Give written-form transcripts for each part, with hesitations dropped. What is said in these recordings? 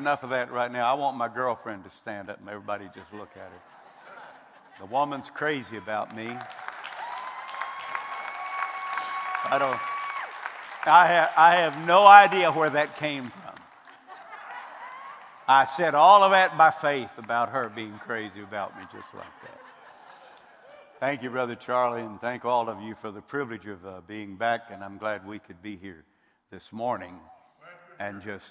enough of that right now. I want my girlfriend to stand up and everybody just look at her. The woman's crazy about me. I have no idea where that came from. I said all of that by faith about her being crazy about me just like that. Thank you, Brother Charlie, and thank all of you for the privilege of being back, and I'm glad we could be here this morning and just...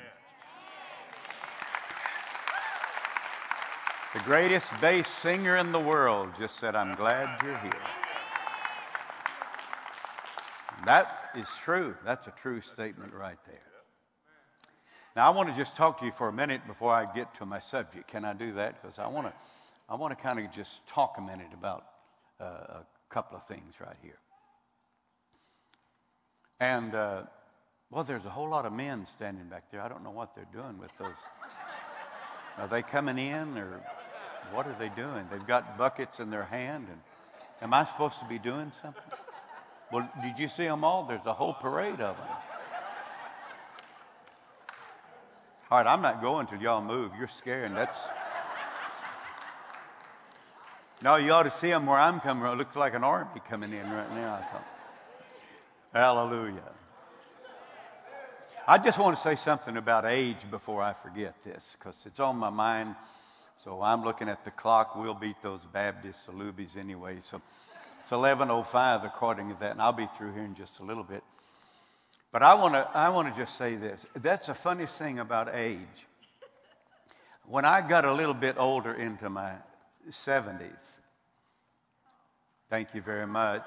the greatest bass singer in the world just said, I'm glad you're here. That is true. That's a true statement right there. Now, I want to just talk to you for a minute before I get to my subject. Can I do that? Because I want to kind of just talk a minute about a couple of things right here. And, well, there's a whole lot of men standing back there. I don't know what they're doing with those. Are they coming in or what are they doing? They've got buckets in their hand. And am I supposed to be doing something? Well, did you see them all? There's a whole parade of them. All right, I'm not going till y'all move. You're scaring. No, you ought to see them where I'm coming from. It looks like an army coming in right now. Hallelujah. I just want to say something about age before I forget this, because it's on my mind. So I'm looking at the clock. We'll beat those Baptist Salubies anyway. So it's 11:05 according to that, and I'll be through here in just a little bit. But I want to just say this. That's the funniest thing about age. When I got a little bit older into my 70s, thank you very much.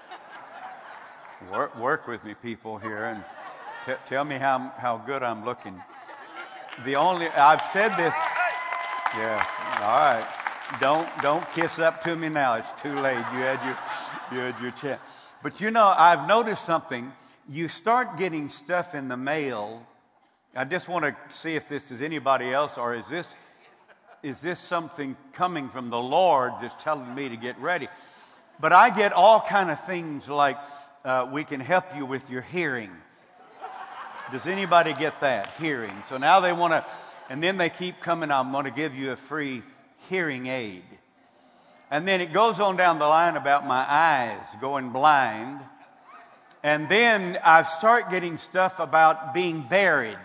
Work with me, people here, and tell me how good I'm looking. I've said this. Yeah, all right. Don't kiss up to me now. It's too late. You had your chance. But you know, I've noticed something. You start getting stuff in the mail. I just want to see if this is anybody else, or is this something coming from the Lord just telling me to get ready? But I get all kind of things like, we can help you with your hearing. Does anybody get that? Hearing. So now they want to, and then they keep coming, I'm going to give you a free hearing aid. And then it goes on down the line about my eyes going blind. And then I start getting stuff about being buried.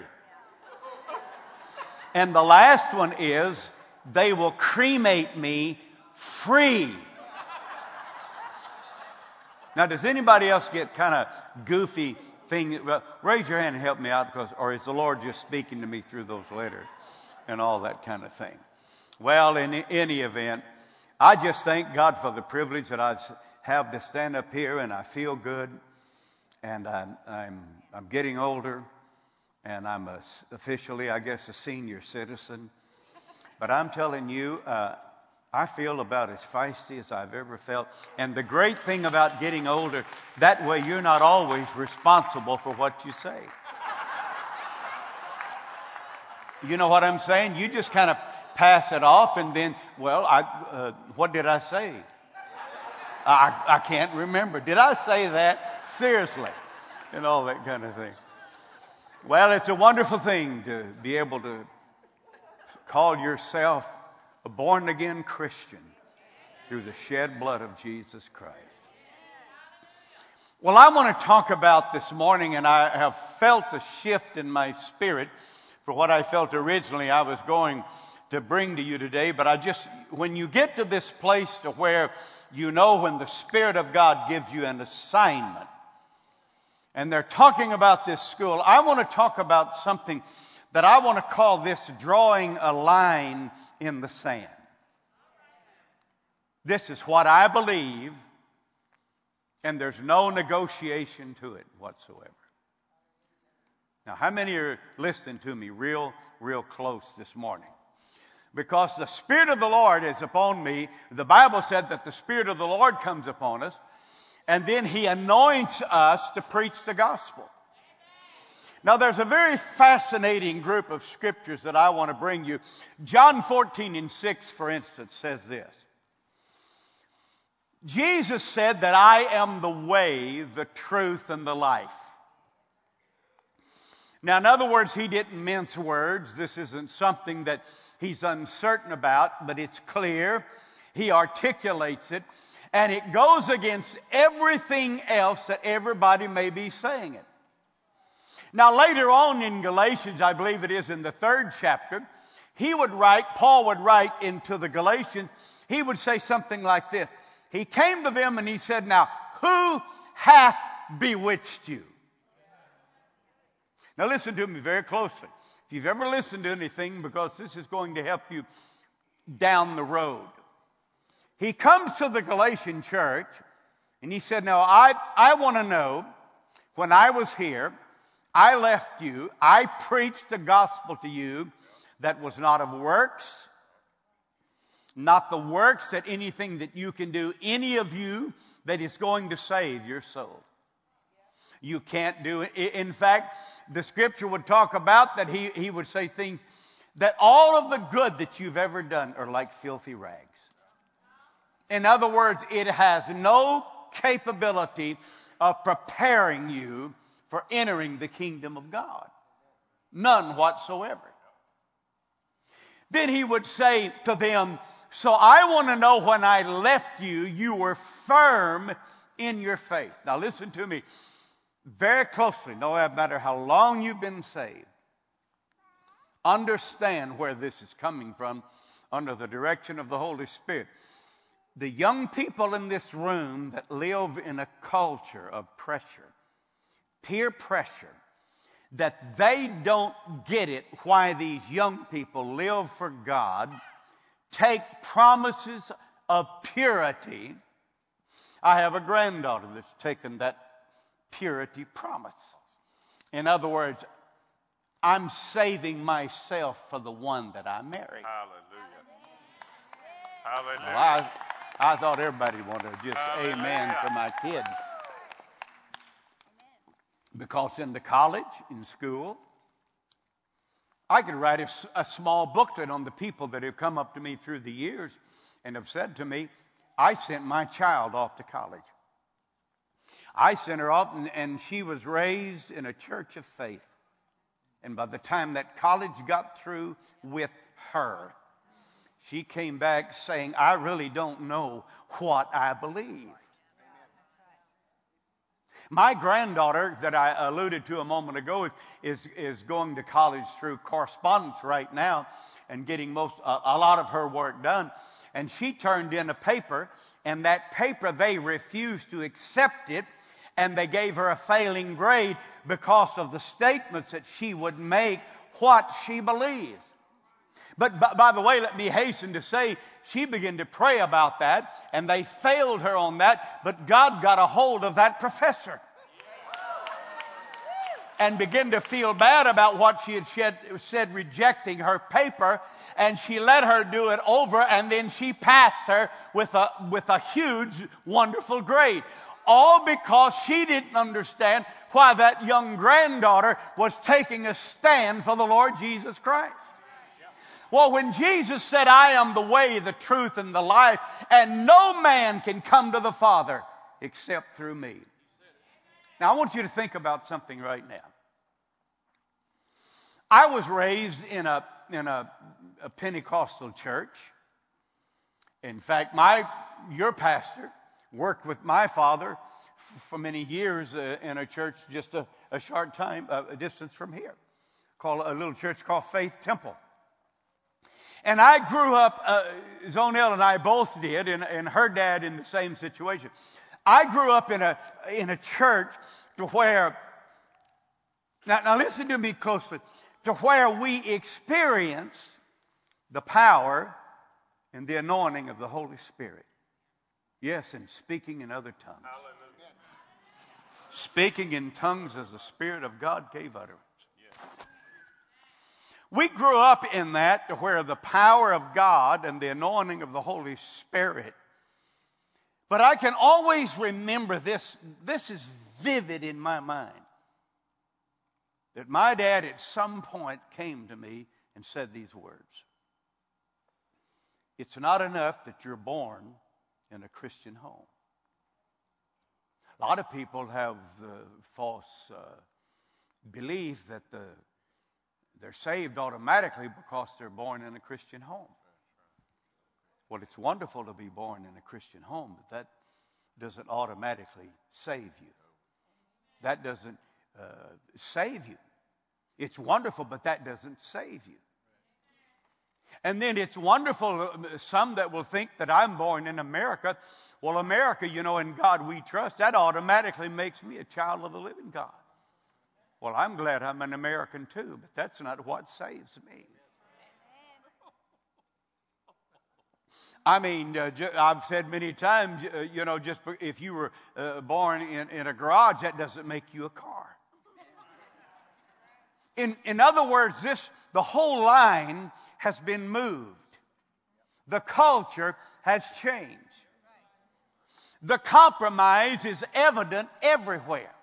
And the last one is, they will cremate me free. Now, does anybody else get kind of goofy things? Well, raise your hand and help me out, or is the Lord just speaking to me through those letters and all that kind of thing? Well, in any event, I just thank God for the privilege that I have to stand up here, and I feel good, and I'm getting older, and I'm officially, I guess, a senior citizen. But I'm telling you, I feel about as feisty as I've ever felt. And the great thing about getting older, that way you're not always responsible for what you say. You know what I'm saying? You just kind of pass it off, and then, well, what did I say? I can't remember. Did I say that? Seriously. And all that kind of thing. Well, it's a wonderful thing to be able to call yourself a born-again Christian through the shed blood of Jesus Christ. Well, I want to talk about this morning, and I have felt a shift in my spirit for what I felt originally I was going to bring to you today. But when you get to this place to where you know when the Spirit of God gives you an assignment, and they're talking about this school, I want to talk about something that I want to call this drawing a line in the sand. This is what I believe, and there's no negotiation to it whatsoever. Now, how many are listening to me real close this morning? Because the Spirit of the Lord is upon me. The Bible said that the Spirit of the Lord comes upon us, and then He anoints us to preach the gospel. Now, there's a very fascinating group of scriptures that I want to bring you. John 14:6, for instance, says this. Jesus said that I am the way, the truth, and the life. Now, in other words, he didn't mince words. This isn't something that he's uncertain about, but it's clear. He articulates it, and it goes against everything else that everybody may be saying it. Now, later on in Galatians, I believe it is in the 3rd chapter, Paul would write into the Galatians, he would say something like this. He came to them and he said, now, who hath bewitched you? Now listen to me very closely. If you've ever listened to anything, because this is going to help you down the road. He comes to the Galatian church and he said, now I want to know, when I was here, I left you, I preached the gospel to you that was not of works, not the works that anything that you can do, any of you, that is going to save your soul. You can't do it. In fact, the scripture would talk about that he would say things that all of the good that you've ever done are like filthy rags. In other words, it has no capability of preparing you for entering the kingdom of God. None whatsoever. Then he would say to them, so I want to know, when I left you, you were firm in your faith. Now listen to me very closely. No matter how long you've been saved, understand where this is coming from under the direction of the Holy Spirit. The young people in this room that live in a culture of pressure, peer pressure, that they don't get it why these young people live for God, take promises of purity. I have a granddaughter that's taken that purity promise. In other words, I'm saving myself for the one that I marry. Hallelujah. Hallelujah. Well, I thought everybody wanted to just amen for my kid. Because in the college, in school, I could write a small booklet on the people that have come up to me through the years and have said to me, I sent my child off to college. I sent her off, and she was raised in a church of faith. And by the time that college got through with her, she came back saying, I really don't know what I believe. My granddaughter that I alluded to a moment ago is going to college through correspondence right now and getting a lot of her work done. And she turned in a paper, and that paper, they refused to accept it, and they gave her a failing grade because of the statements that she would make what she believes. But by the way, let me hasten to say, she began to pray about that, and they failed her on that, but God got a hold of that professor and began to feel bad about what she had said rejecting her paper, and she let her do it over, and then she passed her with a huge, wonderful grade. All because she didn't understand why that young granddaughter was taking a stand for the Lord Jesus Christ. Well, when Jesus said, I am the way, the truth, and the life, and no man can come to the Father except through me. Now, I want you to think about something right now. I was raised in a Pentecostal church. In fact, your pastor worked with my father for many years in a church just a short time, a distance from here, called a little church called Faith Temple. And I grew up, Zonell and I both did, and her dad in the same situation. I grew up in a church to where, now listen to me closely, to where we experienced the power and the anointing of the Holy Spirit. Yes, and speaking in other tongues. Hallelujah. Speaking in tongues as the Spirit of God gave utterance. Yes. We grew up in that to where the power of God and the anointing of the Holy Spirit. But I can always remember this is vivid in my mind, that my dad at some point came to me and said these words. It's not enough that you're born in a Christian home. A lot of people have the false believe that they're saved automatically because they're born in a Christian home. Well, it's wonderful to be born in a Christian home, but that doesn't automatically save you. That doesn't save you. It's wonderful, but that doesn't save you. And then it's wonderful, some that will think that I'm born in America. Well, America, in God we trust, that automatically makes me a child of the living God. Well, I'm glad I'm an American too, but that's not what saves me. I mean, I've said many times, just if you were born in a garage, that doesn't make you a car. In other words, the whole line has been moved. The culture has changed. The compromise is evident everywhere.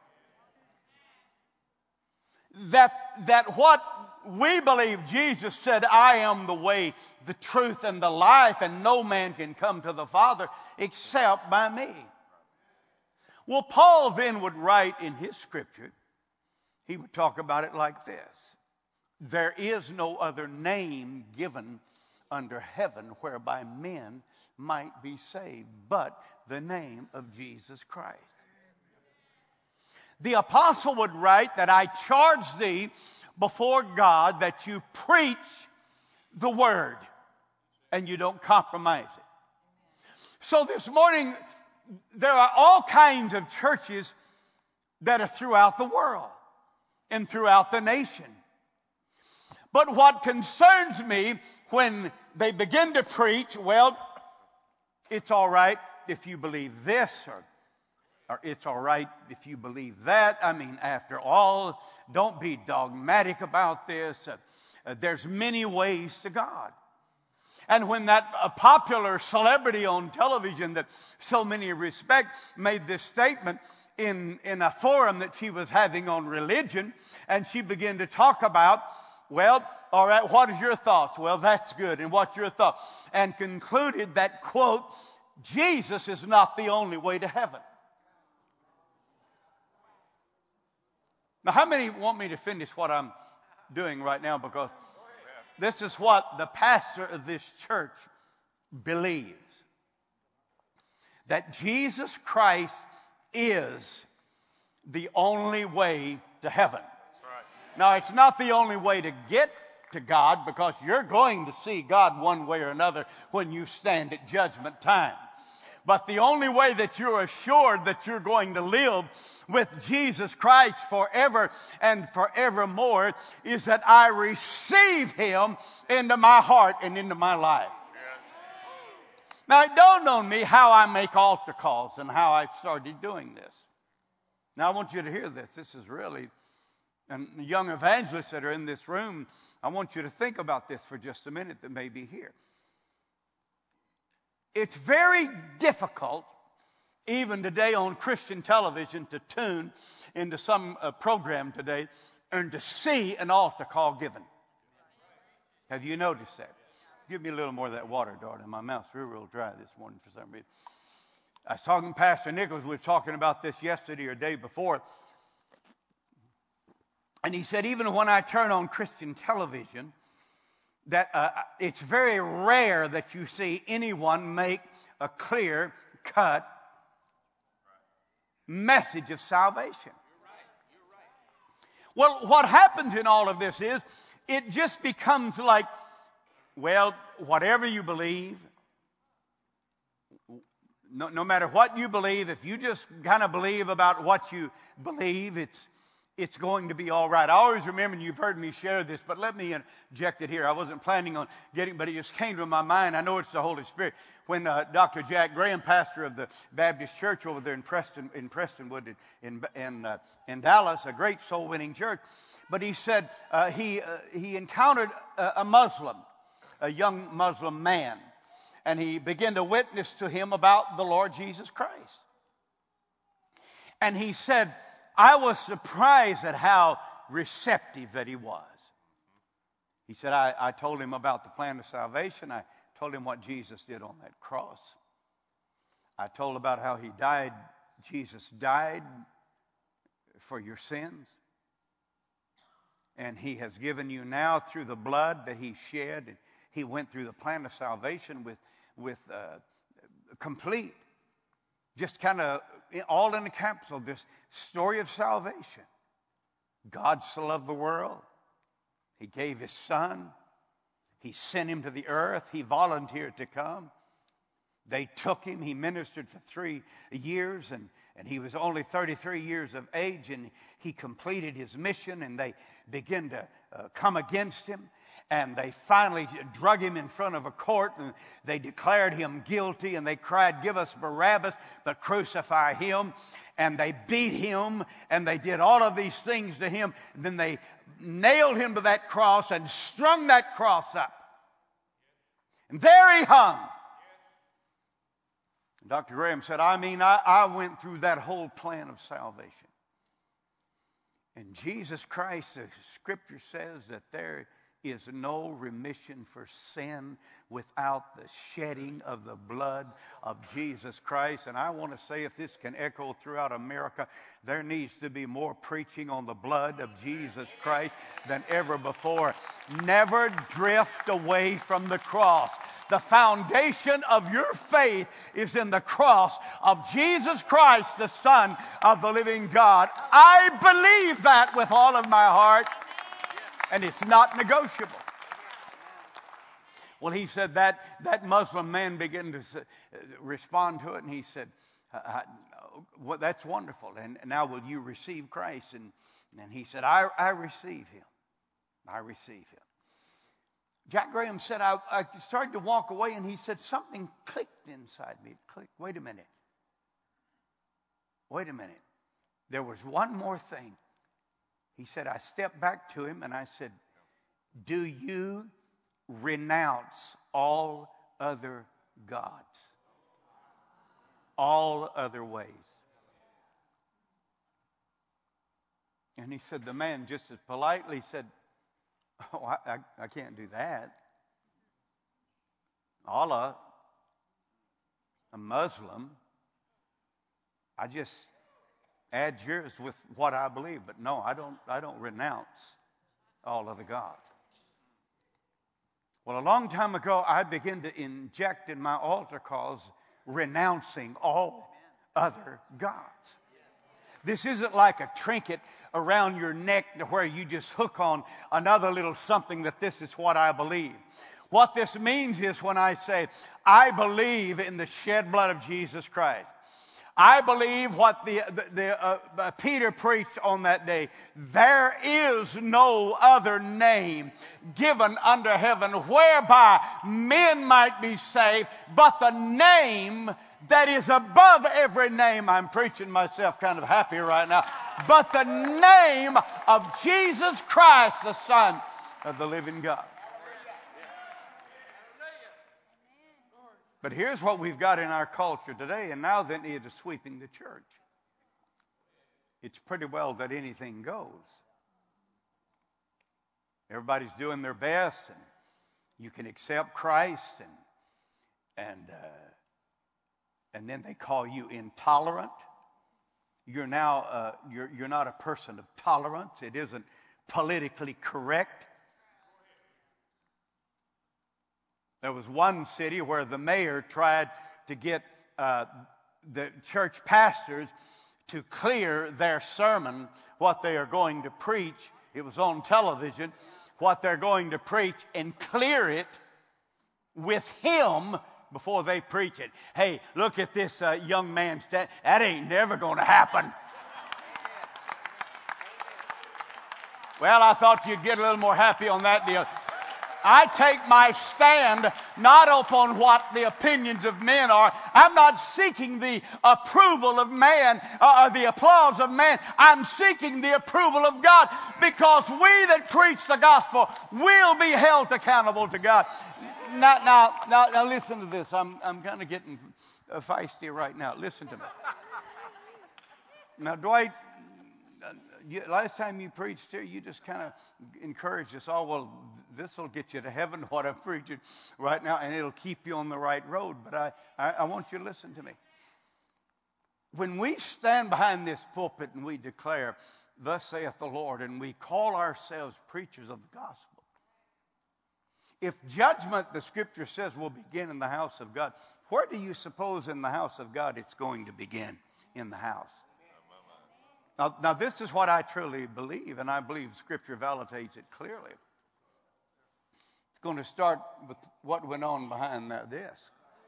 That what we believe Jesus said, I am the way, the truth, and the life, and no man can come to the Father except by me. Well, Paul then would write in his scripture, he would talk about it like this. There is no other name given under heaven whereby men might be saved but the name of Jesus Christ. The apostle would write that I charge thee before God that you preach the word and you don't compromise it. So this morning, there are all kinds of churches that are throughout the world and throughout the nation. But what concerns me when they begin to preach, well, it's all right if you believe this, or it's all right if you believe that. I mean, after all, don't be dogmatic about this. There's many ways to God. And when that popular celebrity on television that so many respect made this statement in a forum that she was having on religion, and she began to talk about, well, all right, what is your thoughts? Well, that's good. And what's your thought? And concluded that, quote, Jesus is not the only way to heaven. Now, how many want me to finish what I'm doing right now? Because this is what the pastor of this church believes. That Jesus Christ is the only way to heaven. Now, it's not the only way to get to God, because you're going to see God one way or another when you stand at judgment time. But the only way that you're assured that you're going to live with Jesus Christ forever and forevermore is that I receive Him into my heart and into my life. Now, it dawned on me how I make altar calls and how I started doing this. Now, I want you to hear this. This is really, and young evangelists that are in this room, I want you to think about this for just a minute that may be here. It's very difficult, even today on Christian television, to tune into some program today and to see an altar call given. Have you noticed that? Give me a little more of that water, darling. My mouth's real dry this morning for some reason. I was talking to Pastor Nichols. We were talking about this yesterday or day before. And he said, even when I turn on Christian television, that it's very rare that you see anyone make a clear-cut message of salvation. Well, what happens in all of this is it just becomes like, well, whatever you believe, no matter what you believe, if you just kind of believe about what you believe, it's going to be all right. I always remember, and you've heard me share this, but let me inject it here. I wasn't planning on getting, but it just came to my mind. I know it's the Holy Spirit. When Dr. Jack Graham, pastor of the Baptist Church over there in Prestonwood, in Dallas, a great soul-winning church, but he said he encountered a Muslim, a young Muslim man, and he began to witness to him about the Lord Jesus Christ. And he said, I was surprised at how receptive that he was. He said, I told him about the plan of salvation. I told him what Jesus did on that cross. I told about how he died. Jesus died for your sins. And he has given you now through the blood that he shed. And he went through the plan of salvation with complete, just kind of all in a capsule, this story of salvation. God so loved the world. He gave his son. He sent him to the earth. He volunteered to come. They took him. He ministered for 3 years, and he was only 33 years of age, and he completed his mission, and they began to come against him. And they finally drug him in front of a court, and they declared him guilty, and they cried, "Give us Barabbas, but crucify him." And they beat him, and they did all of these things to him. And then they nailed him to that cross and strung that cross up. And there he hung. Dr. Graham said, I went through that whole plan of salvation. And Jesus Christ, the Scripture says that there is no remission for sin without the shedding of the blood of Jesus Christ. And I want to say, if this can echo throughout America, there needs to be more preaching on the blood of Jesus Christ than ever before. Never drift away from the cross. The foundation of your faith is in the cross of Jesus Christ, the Son of the living God. I believe that with all of my heart, and it's not negotiable. Well, he said that Muslim man began to respond to it, and he said, well, that's wonderful, and now will you receive Christ? And he said, I receive him. I receive him. Jack Graham said, I started to walk away, and he said, something clicked inside me. It clicked. Wait a minute. There was one more thing. He said, I stepped back to him, and I said, do you renounce all other gods? All other ways? And he said, the man just as politely said, oh, I can't do that. Allah, a Muslim, I just add yours with what I believe. But no, I don't renounce all other gods. Well, a long time ago, I began to inject in my altar calls renouncing all other gods. This isn't like a trinket around your neck to where you just hook on another little something that this is what I believe. What this means is when I say, I believe in the shed blood of Jesus Christ. I believe what Peter preached on that day. There is no other name given under heaven whereby men might be saved, but the name that is above every name. I'm preaching myself kind of happy right now. But the name of Jesus Christ, the Son of the living God. But here's what we've got in our culture today, and now that it is sweeping the church. It's pretty well that anything goes. Everybody's doing their best, and you can accept Christ, and then they call you intolerant. You're now you're not a person of tolerance. It isn't politically correct. There was one city where the mayor tried to get the church pastors to clear their sermon, what they are going to preach. It was on television, what they're going to preach, and clear it with him before they preach it. Hey, look at this young man. That ain't never going to happen. Well, I thought you'd get a little more happy on that deal. I take my stand not upon what the opinions of men are. I'm not seeking the approval of man or the applause of man. I'm seeking the approval of God, because we that preach the gospel will be held accountable to God. Now listen to this. I'm kind of getting feisty right now. Listen to me. Now, Dwight, last time you preached here, you just kind of encouraged us all. Well, this will get you to heaven, what I'm preaching right now, and it'll keep you on the right road. But I want you to listen to me. When we stand behind this pulpit and we declare thus saith the Lord, and we call ourselves preachers of the gospel. If judgment, the scripture says, will begin in the house of God, where do you suppose in the house of God it's going to begin? In the house. Now this is what I truly believe, and I believe Scripture validates it clearly. It's going to start with what went on behind that desk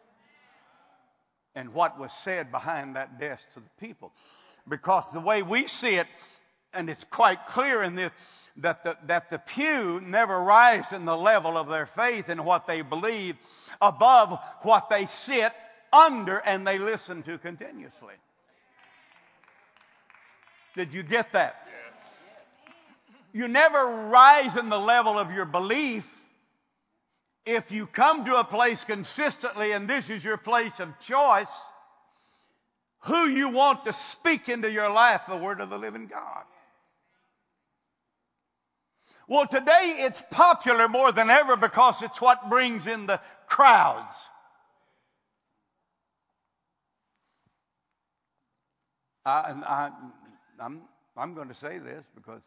and what was said behind that desk to the people. Because the way we see it, and it's quite clear in this, that the pew never rise in the level of their faith and what they believe above what they sit under and they listen to continuously. Did you get that? You never rise in the level of your belief if you come to a place consistently and this is your place of choice, who you want to speak into your life, the word of the living God. Well, today it's popular more than ever because it's what brings in the crowds. I'm going to say this because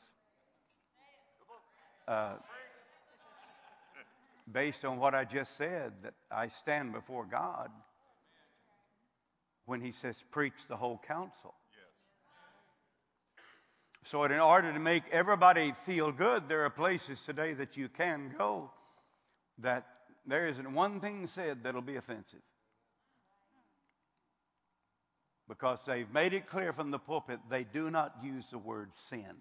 based on what I just said, that I stand before God when he says preach the whole counsel. So in order to make everybody feel good, there are places today that you can go that there isn't one thing said that'll be offensive. Because they've made it clear from the pulpit, they do not use the word sin.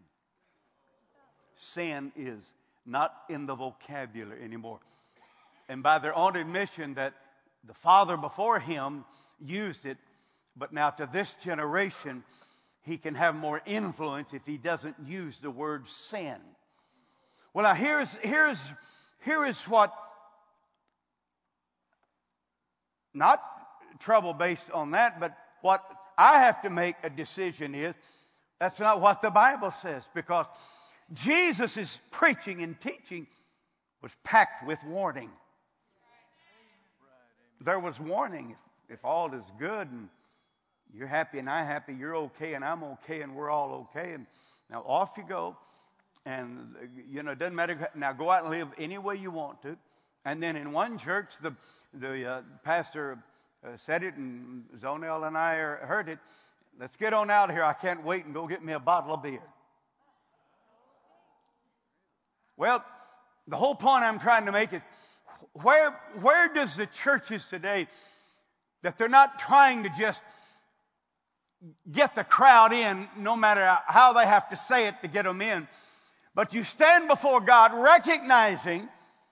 Sin is not in the vocabulary anymore. And by their own admission that the father before him used it, but now to this generation, he can have more influence if he doesn't use the word sin. Well, now here is what, not trouble based on that, but what I have to make a decision is, that's not what the Bible says, because Jesus' preaching and teaching was packed with warning. There was warning. If all is good and you're happy and I'm happy, you're okay and I'm okay and we're all okay. And now off you go. And, it doesn't matter. Now go out and live any way you want to. And then in one church, the pastor said it, and Zonell and I heard it. Let's get on out of here. I can't wait and go get me a bottle of beer. Well, the whole point I'm trying to make is, where does the churches today, that they're not trying to just get the crowd in, no matter how they have to say it to get them in, but you stand before God recognizing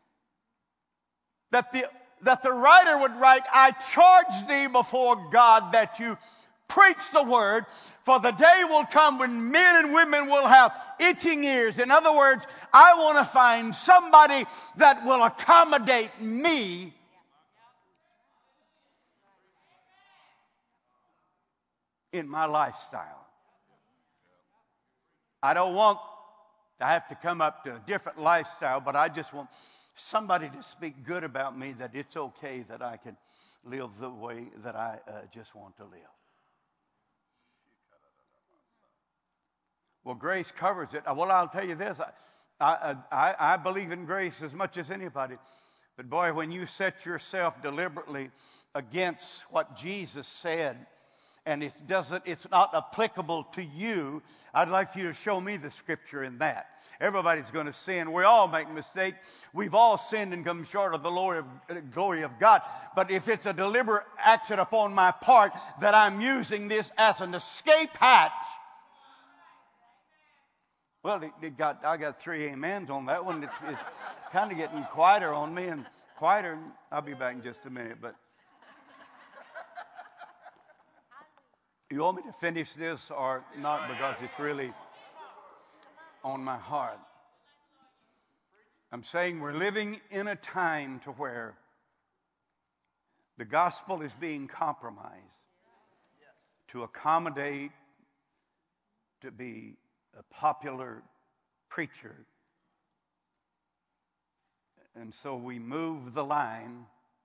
that the writer would write, I charge thee before God that you preach the word, for the day will come when men and women will have itching ears. In other words, I want to find somebody that will accommodate me in my lifestyle. I don't want to have to come up to a different lifestyle, but I just want somebody to speak good about me, that it's okay that I can live the way that I just want to live. Well, grace covers it. Well, I'll tell you this. I believe in grace as much as anybody. But boy, when you set yourself deliberately against what Jesus said, and it's not applicable to you, I'd like for you to show me the scripture in that. Everybody's going to sin. We all make mistakes. We've all sinned and come short of the glory of God. But if it's a deliberate action upon my part that I'm using this as an escape hatch, well, I got 3 amens on that one. It's kind of getting quieter on me and quieter. I'll be back in just a minute. But you want me to finish this or not? Because it's really on my heart. I'm saying we're living in a time to where the gospel is being compromised to accommodate, to be a popular preacher. And so we move the line,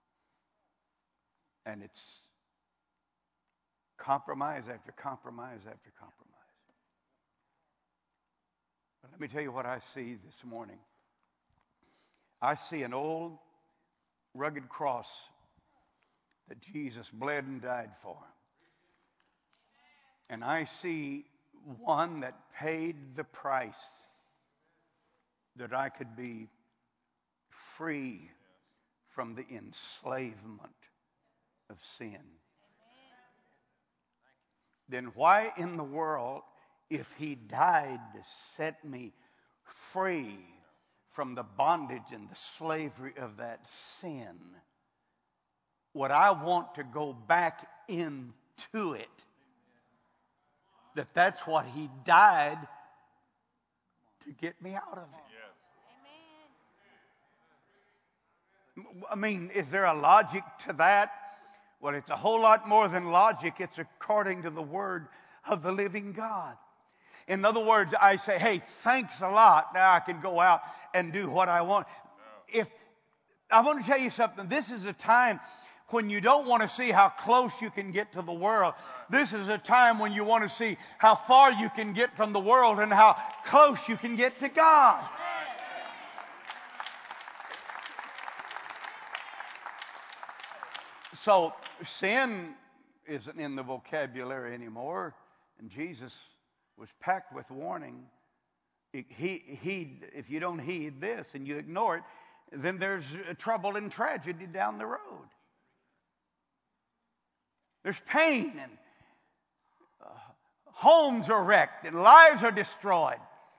and it's compromise after compromise after compromise. Let me tell you what I see this morning. I see an old rugged cross that Jesus bled and died for. And I see one that paid the price that I could be free from the enslavement of sin. Then why in the world, if he died to set me free from the bondage and the slavery of that sin, would I want to go back into it? That's what he died to get me out of it. I mean, is there a logic to that? Well, it's a whole lot more than logic. It's according to the word of the living God. In other words, I say, hey, thanks a lot. Now I can go out and do what I want. If I want to tell you something, this is a time when you don't want to see how close you can get to the world. This is a time when you want to see how far you can get from the world and how close you can get to God. So sin isn't in the vocabulary anymore, and Jesus was packed with warning. If you don't heed this and you ignore it, then there's trouble and tragedy down the road. There's pain, and homes are wrecked and lives are destroyed.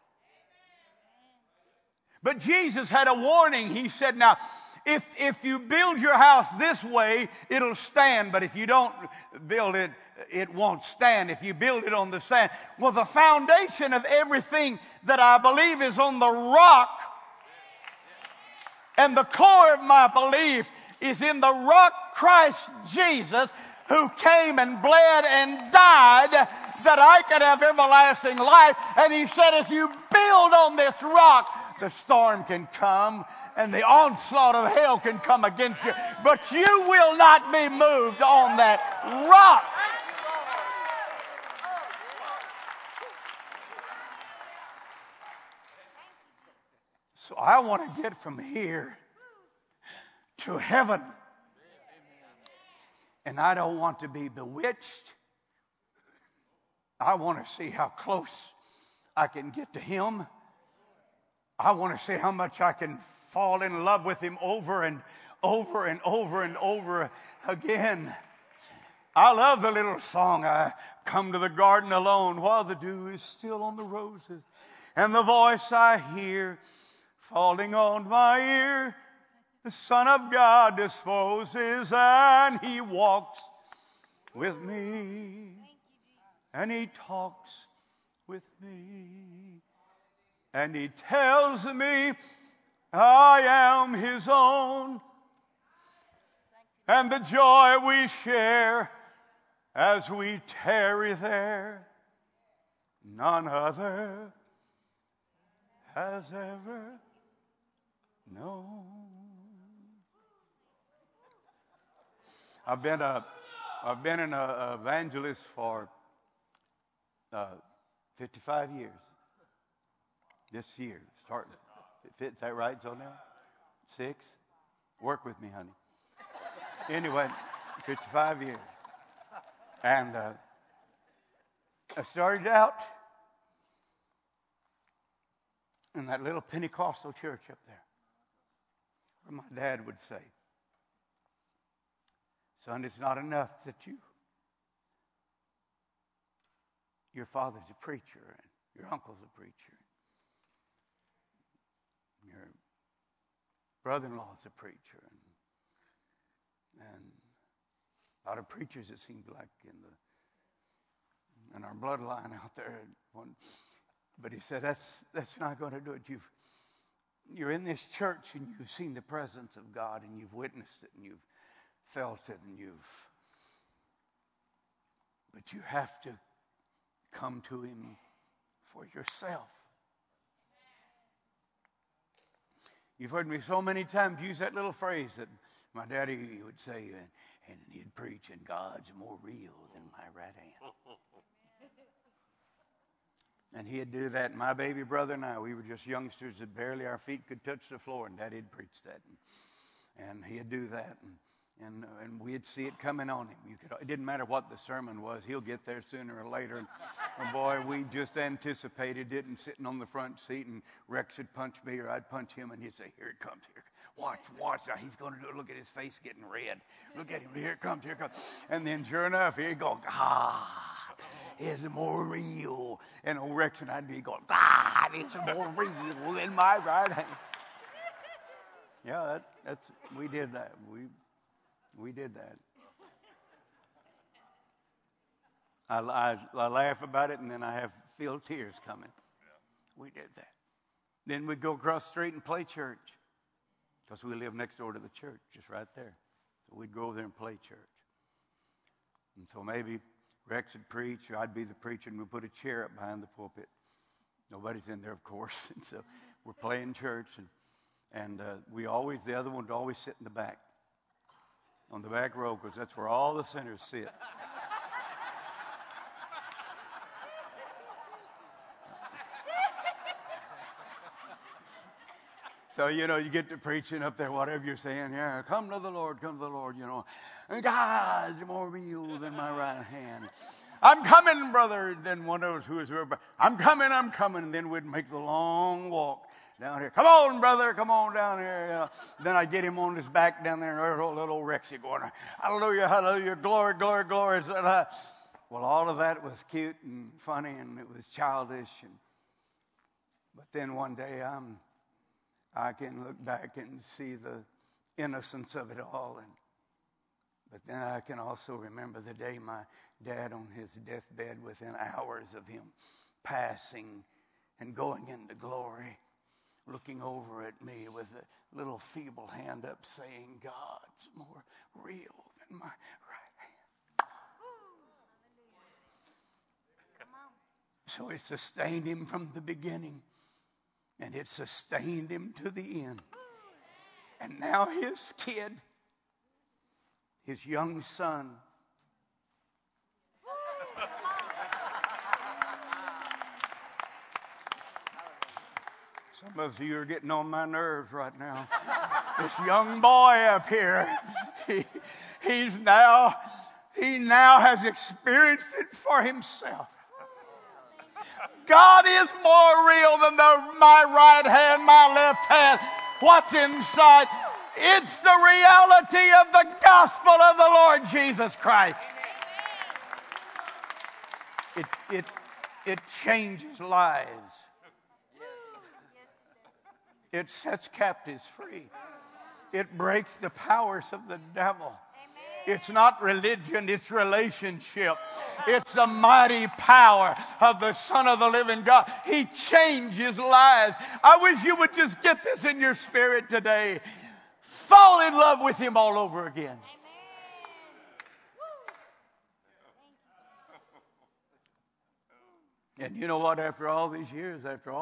But Jesus had a warning. He said, now, if you build your house this way, it'll stand. But if you don't build it, it won't stand. If you build it on the sand. Well, the foundation of everything that I believe is on the rock. And the core of my belief is in the rock Christ Jesus, who came and bled and died that I could have everlasting life. And he said, if you build on this rock, the storm can come and the onslaught of hell can come against you, but you will not be moved on that rock. So I want to get from here to heaven. And I don't want to be bewitched. I want to see how close I can get to him. I want to see how much I can fall in love with him over and over and over and over again. I love the little song, I come to the garden alone while the dew is still on the roses, and the voice I hear falling on my ear, the Son of God disposes, and he walks with me, and he talks with me, and he tells me I am his own, and the joy we share as we tarry there, none other has ever known. I've been an evangelist for 55 years. This year, starting. Is that right, so now? 6? Work with me, honey. Anyway, 55 years. And I started out in that little Pentecostal church up there, where my dad would say, son, it's not enough that your father's a preacher and your uncle's a preacher. Your brother-in-law's a preacher. And a lot of preachers, it seemed like, in our bloodline out there. But he said, that's not going to do it. You're in this church and you've seen the presence of God and you've witnessed it and you've felt it but you have to come to him for yourself. You've heard me so many times use that little phrase that my daddy would say, and he'd preach, and God's more real than my right hand. And he'd do that. My baby brother and I, we were just youngsters that barely our feet could touch the floor, and Daddy'd preach that. And he'd do that. And we'd see it coming on him. It didn't matter what the sermon was. He'll get there sooner or later. And boy, we just anticipated it and sitting on the front seat. And Rex would punch me or I'd punch him. And he'd say, here it comes. Here. Watch. Now he's going to do it. Look at his face getting red. Look at him. Here it comes. Here it comes. And then sure enough, he'd go, God is more real. And old Rex and I'd be going, God is more real than my right hand. Yeah, we did that. We did that. I laugh about it, and then I feel tears coming. We did that. Then we'd go across the street and play church, because we live next door to the church, just right there. So we'd go over there and play church. And so maybe Rex would preach, or I'd be the preacher, and we'd put a chair up behind the pulpit. Nobody's in there, of course. And so we're playing church, and the other one would always sit in the back. On the back row, because that's where all the sinners sit. So, you get to preaching up there, whatever you're saying. Yeah, come to the Lord, And God's more real than my right hand. I'm coming, brother. Then one of those who was, I'm coming. And then we'd make the long walk down here. Come on, brother. Come on down here. Then I get him on his back down there, and there's a little Rexy going, hallelujah, hallelujah, glory, glory, glory. Well, all of that was cute and funny, and it was childish. But then one day I can look back and see the innocence of it all. But then I can also remember the day my dad on his deathbed, within hours of him passing and going into glory, looking over at me with a little feeble hand up saying, God's more real than my right hand. So it sustained him from the beginning, and it sustained him to the end. And now his kid, his young son, some of you are getting on my nerves right now. This young boy up here, he now has experienced it for himself. God is more real than my right hand, my left hand. What's inside? It's the reality of the gospel of the Lord Jesus Christ. It changes lives. It sets captives free. It breaks the powers of the devil. It's not religion, it's relationship. It's the mighty power of the Son of the living God. He changes lives. I wish you would just get this in your spirit today. Fall in love with him all over again. And you know what? After all these years,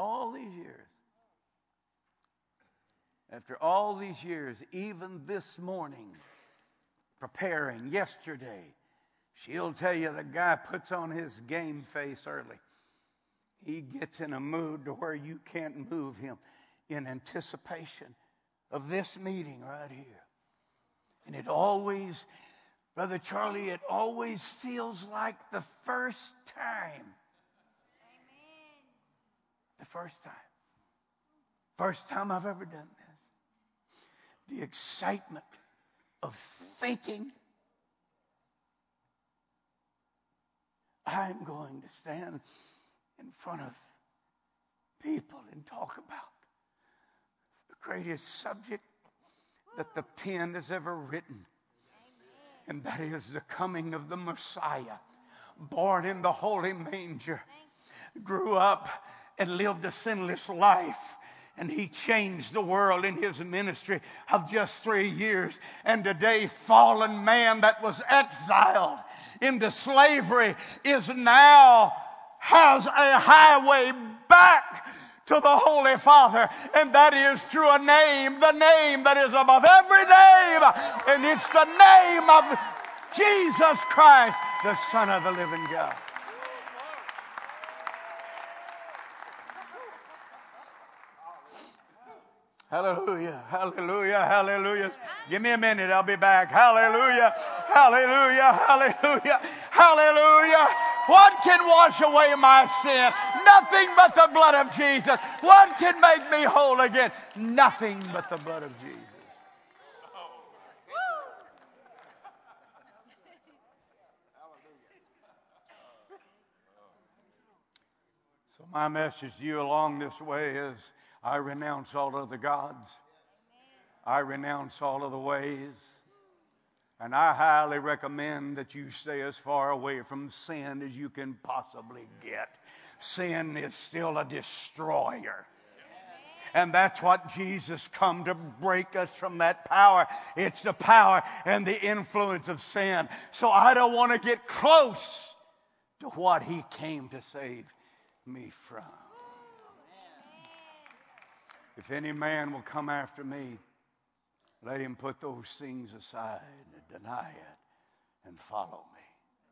even this morning, preparing yesterday, she'll tell you the guy puts on his game face early. He gets in a mood to where you can't move him in anticipation of this meeting right here. And it always, Brother Charlie, it always feels like the first time. The first time. First time I've ever done this. The excitement of thinking I'm going to stand in front of people and talk about the greatest subject that the pen has ever written. And that is the coming of the Messiah, born in the holy manger, grew up and lived a sinless life. And he changed the world in his ministry of just 3 years. And today, fallen man that was exiled into slavery has a highway back to the Holy Father. And that is through a name, the name that is above every name. And it's the name of Jesus Christ, the Son of the living God. Hallelujah, hallelujah, hallelujah. Give me a minute, I'll be back. Hallelujah, hallelujah, hallelujah, hallelujah. What can wash away my sin? Nothing but the blood of Jesus. What can make me whole again? Nothing but the blood of Jesus. So my message to you along this way is, I renounce all other gods. I renounce all other ways. And I highly recommend that you stay as far away from sin as you can possibly get. Sin is still a destroyer. And that's what Jesus come to break us from that power. It's the power and the influence of sin. So I don't want to get close to what he came to save me from. If any man will come after me, let him put those things aside and deny it and follow me.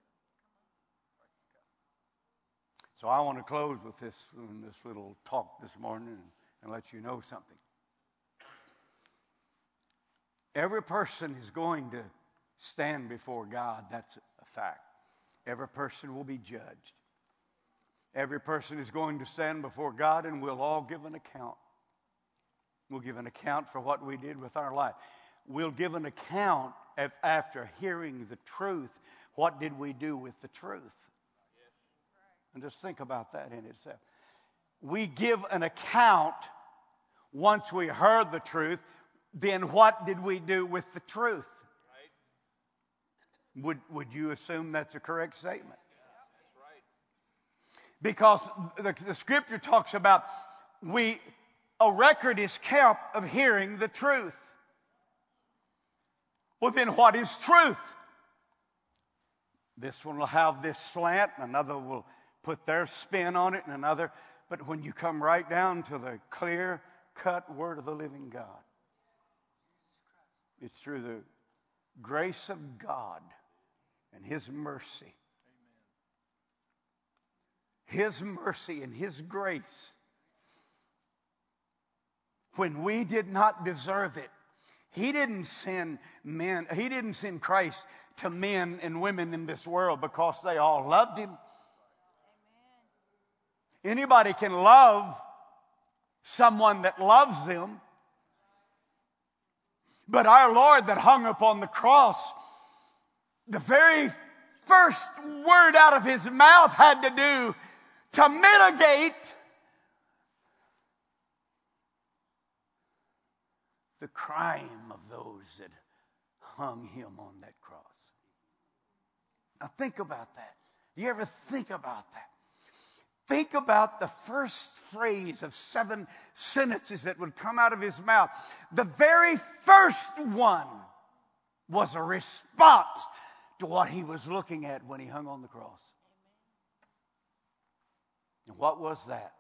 So I want to close with this little talk this morning and let you know something. Every person is going to stand before God. That's a fact. Every person will be judged. Every person is going to stand before God, and we'll all give an account. We'll give an account for what we did with our life. We'll give an account after hearing the truth. What did we do with the truth? And just think about that in itself. We give an account once we heard the truth. Then what did we do with the truth? Would you assume that's a correct statement? Because the scripture talks about a record is kept of hearing the truth. Well, then what is truth? This one will have this slant, and another will put their spin on it, and another. But when you come right down to the clear-cut word of the living God, it's through the grace of God and his mercy. His mercy and his grace. When we did not deserve it, he didn't send Christ to men and women in this world because they all loved him. Anybody can love someone that loves them. But our Lord that hung upon the cross, the very first word out of his mouth had to do to mitigate the crime of those that hung him on that cross. Now think about that. You ever think about that? Think about the first phrase of 7 sentences that would come out of his mouth. The very first one was a response to what he was looking at when he hung on the cross. And what was that?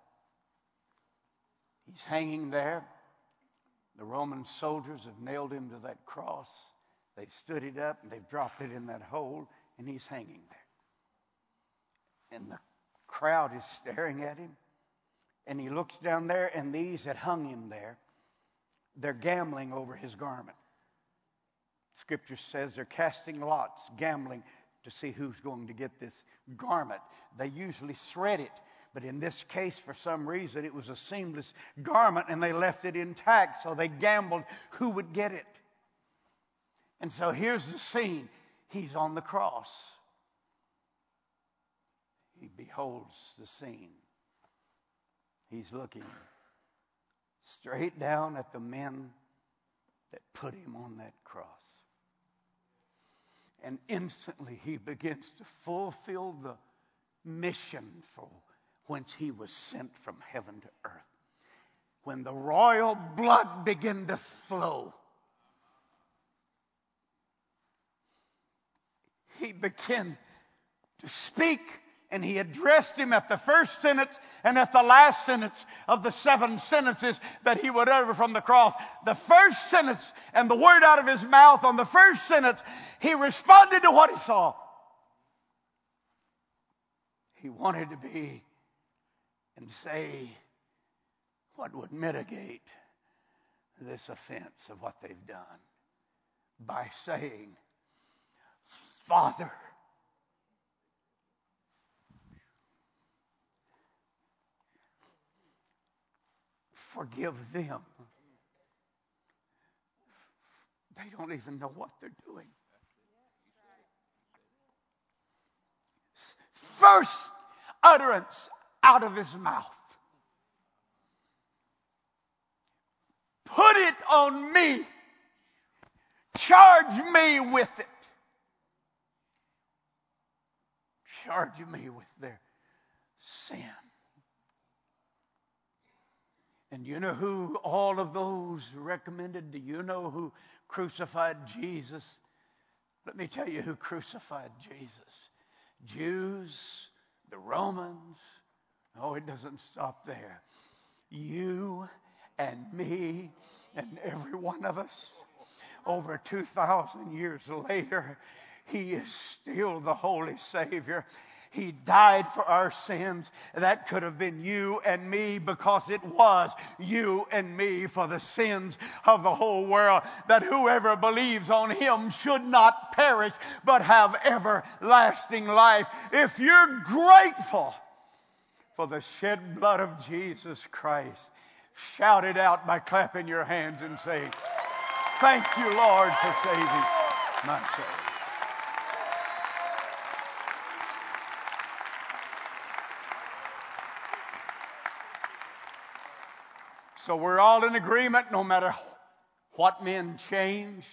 He's hanging there. The Roman soldiers have nailed him to that cross. They've stood it up and they've dropped it in that hole, and he's hanging there. And the crowd is staring at him, and he looks down there, and these that hung him there, they're gambling over his garment. Scripture says they're casting lots, gambling to see who's going to get this garment. They usually shred it, but in this case, for some reason, it was a seamless garment, and they left it intact, so they gambled who would get it. And so here's the scene. He's on the cross. He beholds the scene. He's looking straight down at the men that put him on that cross. And instantly he begins to fulfill the mission for whence he was sent from heaven to earth. When the royal blood began to flow, he began to speak, and he addressed him at the first sentence and at the last sentence of the 7 sentences that he would utter from the cross. The first sentence and the word out of his mouth on the first sentence, he responded to what he saw. He wanted to be and say what would mitigate this offense of what they've done by saying, Father, forgive them. They don't even know what they're doing. First utterance out of his mouth. Put it on me. Charge me with it. Charge me with their sin. And you know who all of those recommended? Do you know who crucified Jesus? Let me tell you who crucified Jesus. Jews, the Romans. Oh, it doesn't stop there. You and me and every one of us. Over 2,000 years later, he is still the Holy Savior. He died for our sins. That could have been you and me, because it was you and me for the sins of the whole world. That whoever believes on him should not perish, but have everlasting life. If you're grateful for the shed blood of Jesus Christ, shout it out by clapping your hands and saying, thank you, Lord, for saving my soul. So we're all in agreement, no matter what men change.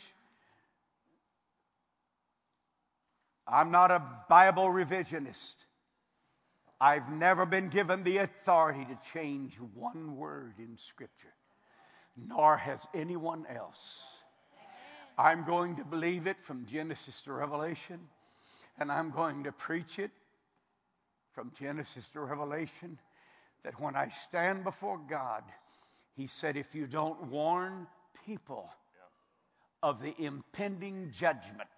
I'm not a Bible revisionist. I've never been given the authority to change one word in Scripture, nor has anyone else. I'm going to believe it from Genesis to Revelation, and I'm going to preach it from Genesis to Revelation, that when I stand before God, he said, if you don't warn people of the impending judgment,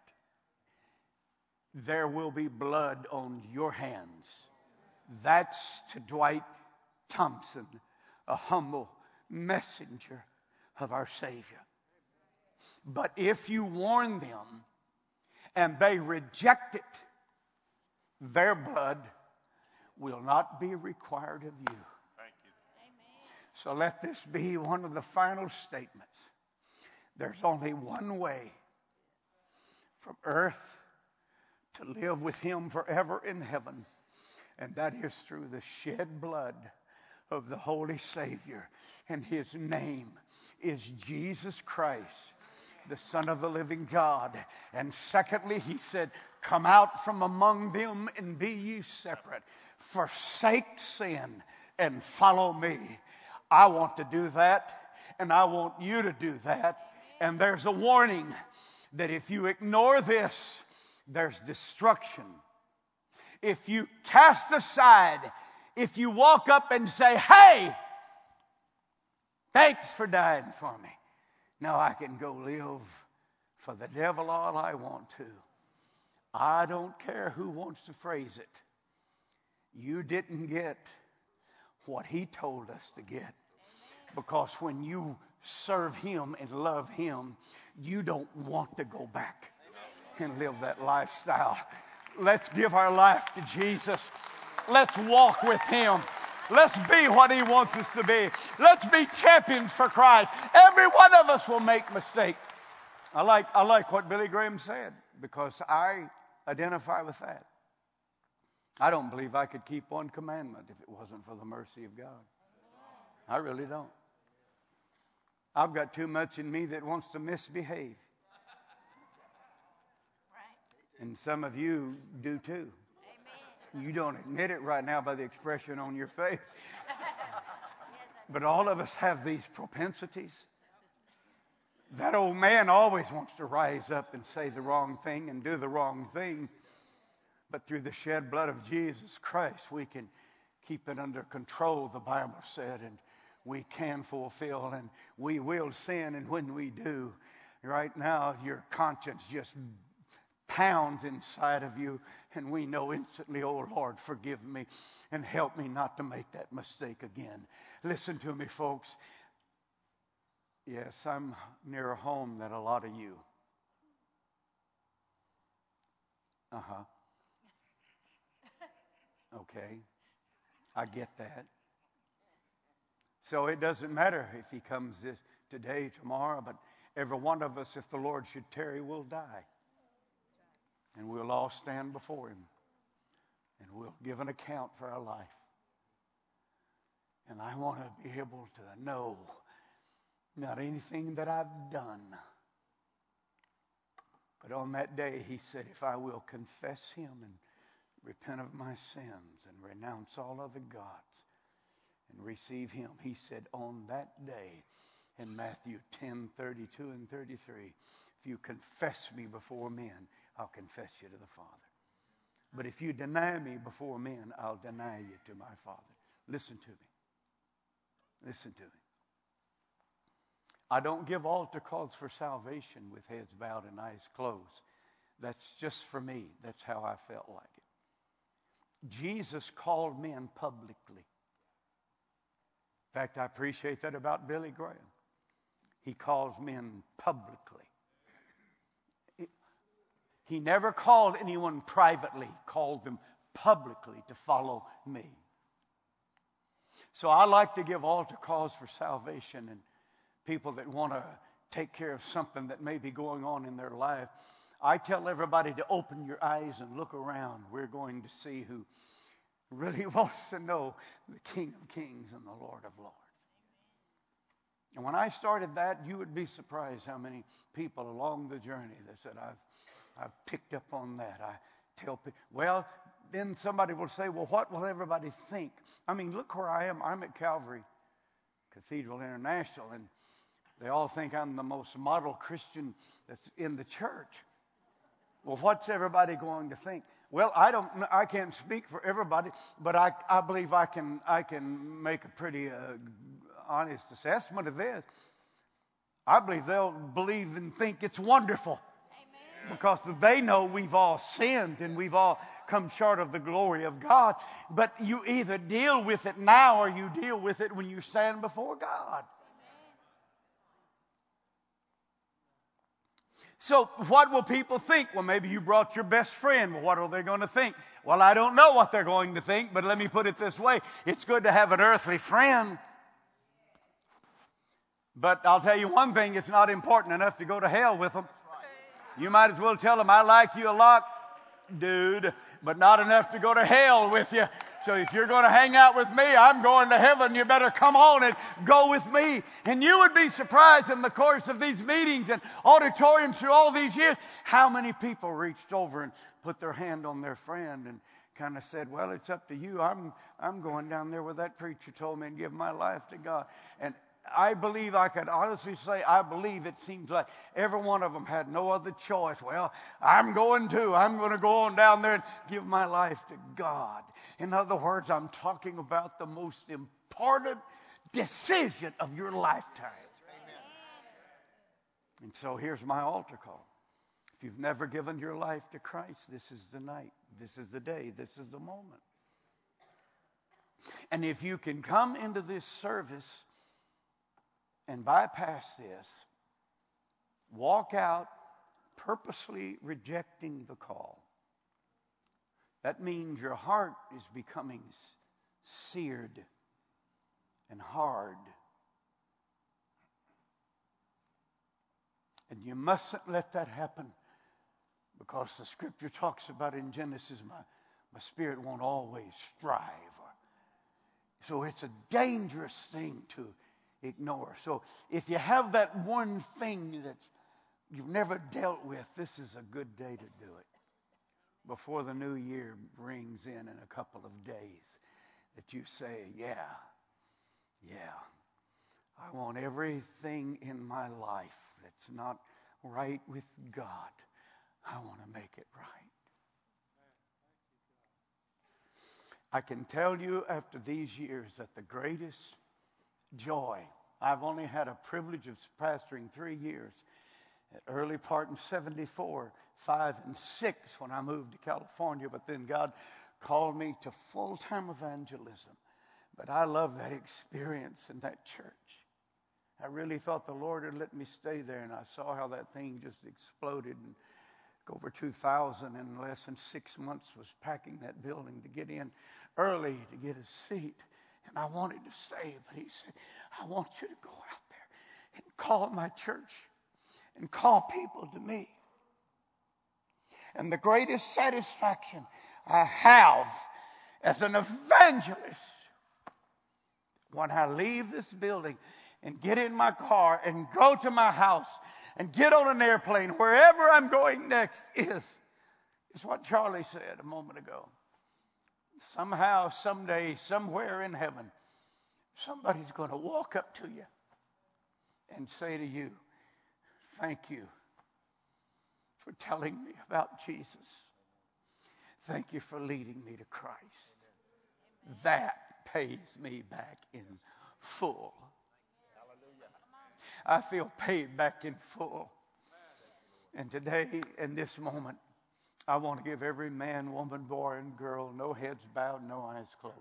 there will be blood on your hands. That's to Dwight Thompson, a humble messenger of our Savior. But if you warn them and they reject it, their blood will not be required of you. Thank you. So let this be one of the final statements. There's only one way from earth to live with him forever in heaven, and that is through the shed blood of the Holy Savior. And his name is Jesus Christ, the Son of the living God. And secondly, he said, come out from among them and be ye separate. Forsake sin and follow me. I want to do that, and I want you to do that. And there's a warning that if you ignore this, there's destruction. If you cast aside, if you walk up and say, hey, thanks for dying for me, now I can go live for the devil all I want to. I don't care who wants to phrase it. You didn't get what he told us to get. Because when you serve him and love him, you don't want to go back and live that lifestyle. Let's give our life to Jesus. Let's walk with him. Let's be what he wants us to be. Let's be champions for Christ. Every one of us will make mistakes. I like what Billy Graham said, because I identify with that. I don't believe I could keep one commandment if it wasn't for the mercy of God. I really don't. I've got too much in me that wants to misbehave. And some of you do too. Amen. You don't admit it right now by the expression on your face. But all of us have these propensities. That old man always wants to rise up and say the wrong thing and do the wrong thing. But through the shed blood of Jesus Christ, we can keep it under control, the Bible said, and we can fulfill, and we will sin. And when we do, right now, your conscience just pounds inside of you, and we know instantly, oh Lord, forgive me and help me not to make that mistake again. Listen to me, folks. Yes, I'm nearer home than a lot of you. Uh-huh. Okay. I get that. So it doesn't matter if he comes today, tomorrow, but every one of us, if the Lord should tarry, will die. And we'll all stand before him. And we'll give an account for our life. And I want to be able to know not anything that I've done. But on that day, he said, if I will confess him and repent of my sins and renounce all other gods and receive him, he said, on that day, in Matthew 10:32 and 33, if you confess me before men, I'll confess you to the Father. But if you deny me before men, I'll deny you to my Father. Listen to me. Listen to me. I don't give altar calls for salvation with heads bowed and eyes closed. That's just for me. That's how I felt like it. Jesus called men publicly. In fact, I appreciate that about Billy Graham. He calls men publicly. He never called anyone privately, called them publicly to follow me. So I like to give altar calls for salvation and people that want to take care of something that may be going on in their life. I tell everybody to open your eyes and look around. We're going to see who really wants to know the King of Kings and the Lord of Lords. And when I started that, you would be surprised how many people along the journey that said, I've picked up on that. I tell people, well, then somebody will say, well, what will everybody think? I mean, look where I am. I'm at Calvary Cathedral International, and they all think I'm the most model Christian that's in the church. Well, what's everybody going to think? Well, I can't speak for everybody, but I believe I can make a pretty honest assessment of this. I believe they'll believe and think it's wonderful. Amen. Because they know we've all sinned and we've all come short of the glory of God. But you either deal with it now or you deal with it when you stand before God. So what will people think? Well, maybe you brought your best friend. Well, what are they going to think? Well, I don't know what they're going to think, but let me put it this way. It's good to have an earthly friend. But I'll tell you one thing, it's not important enough to go to hell with them. You might as well tell them, I like you a lot, dude, but not enough to go to hell with you. So if you're going to hang out with me, I'm going to heaven. You better come on and go with me. And you would be surprised in the course of these meetings and auditoriums through all these years, how many people reached over and put their hand on their friend and kind of said, well, it's up to you. I'm going down there where that preacher told me and give my life to God. And I believe I could honestly say, I believe it seems like every one of them had no other choice. Well, I'm going to go on down there and give my life to God. In other words, I'm talking about the most important decision of your lifetime. Amen. And so here's my altar call. If you've never given your life to Christ, this is the night. This is the day. This is the moment. And if you can come into this service and bypass this, walk out purposely rejecting the call. That means your heart is becoming seared and hard. And you mustn't let that happen, because the scripture talks about in Genesis, my spirit won't always strive. So it's a dangerous thing to ignore. So if you have that one thing that you've never dealt with, this is a good day to do it. Before the new year rings in a couple of days, that you say, yeah, I want everything in my life that's not right with God, I want to make it right. I can tell you after these years that the greatest joy, I've only had a privilege of pastoring 3 years. At early part in 74, 5 and 6 when I moved to California, but then God called me to full-time evangelism. But I love that experience in that church. I really thought the Lord had let me stay there, and I saw how that thing just exploded. And over 2,000 in less than 6 months was packing that building to get in early to get a seat. And I wanted to stay, but he said, I want you to go out there and call my church and call people to me. And the greatest satisfaction I have as an evangelist, when I leave this building and get in my car and go to my house and get on an airplane, wherever I'm going next, is what Charlie said a moment ago. Somehow, someday, somewhere in heaven, somebody's going to walk up to you and say to you, thank you for telling me about Jesus. Thank you for leading me to Christ. That pays me back in full. I feel paid back in full. And today, in this moment, I want to give every man, woman, boy, and girl, no heads bowed, no eyes closed.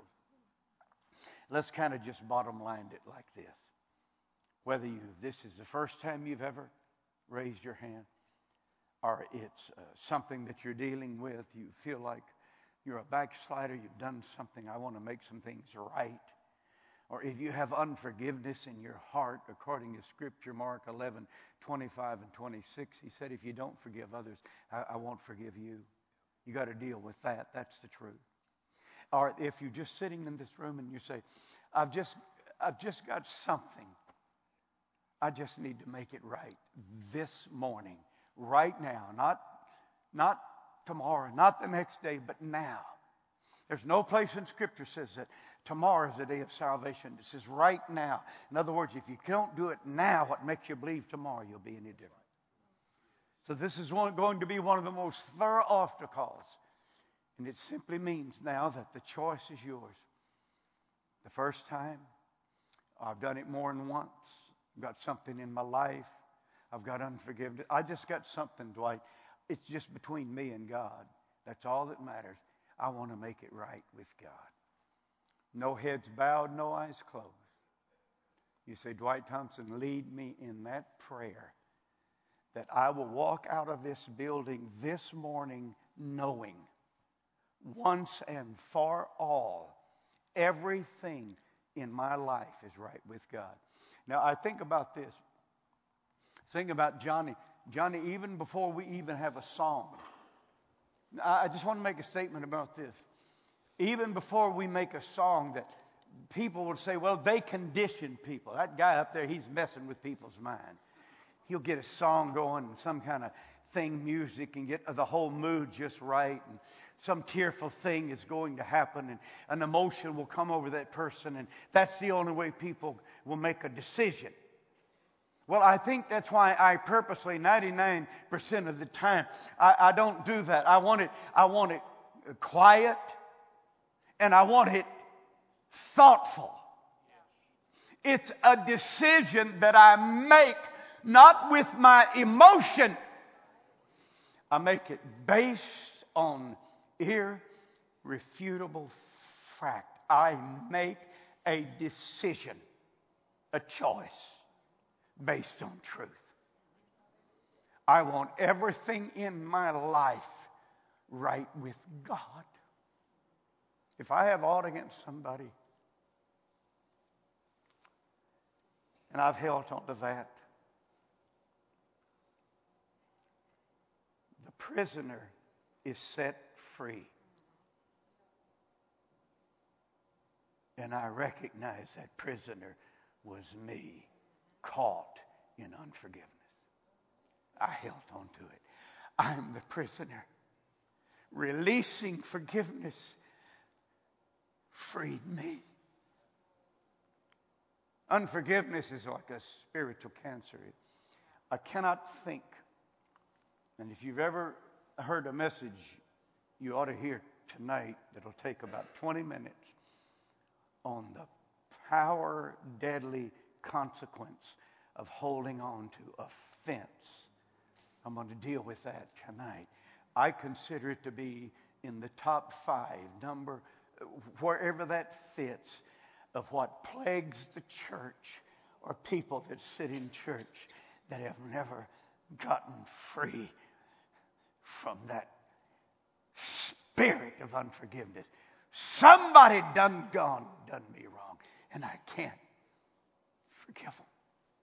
Let's kind of just bottom line it like this. Whether this is the first time you've ever raised your hand, or it's something that you're dealing with, you feel like you're a backslider, you've done something, I want to make some things right. Or if you have unforgiveness in your heart, according to Scripture, Mark 11, 25 and 26, he said, if you don't forgive others, I won't forgive you. You got to deal with that. That's the truth. Or if you're just sitting in this room and you say, I've just got something. I just need to make it right this morning, right now, not tomorrow, not the next day, but now. There's no place in Scripture says that tomorrow is the day of salvation. It says right now. In other words, if you don't do it now, what makes you believe tomorrow you'll be any different? So this is going to be one of the most thorough altar calls. And it simply means now that the choice is yours. The first time, I've done it more than once. I've got something in my life. I've got unforgiveness. I just got something, Dwight. It's just between me and God. That's all that matters. I want to make it right with God. No heads bowed, no eyes closed. You say, Dwight Thompson, lead me in that prayer that I will walk out of this building this morning knowing once and for all everything in my life is right with God. Now, I think about this. Think about Johnny. Johnny, even before we even have a song, I just want to make a statement about this. Even before we make a song that people would say, well, they condition people. That guy up there, he's messing with people's mind. He'll get a song going and some kind of thing, music, and get the whole mood just right. And some tearful thing is going to happen and an emotion will come over that person. And that's the only way people will make a decision. Well, I think that's why I purposely, 99% of the time, I don't do that. I want it quiet, and I want it thoughtful. It's a decision that I make not with my emotion. I make it based on irrefutable fact. I make a decision, a choice, based on truth. I want everything in my life right with God. If I have aught against somebody, and I've held on to that, the prisoner is set free. And I recognize that prisoner was me, caught in unforgiveness. I held on to it. I'm the prisoner. Releasing forgiveness freed me. Unforgiveness is like a spiritual cancer. I cannot think. And if you've ever heard a message you ought to hear tonight that'll take about 20 minutes on the power, deadly consequence of holding on to offense. I'm going to deal with that tonight. I consider it to be in the top 5, wherever that fits, of what plagues the church are people that sit in church that have never gotten free from that spirit of unforgiveness. Somebody done me wrong, and I can't forgive them.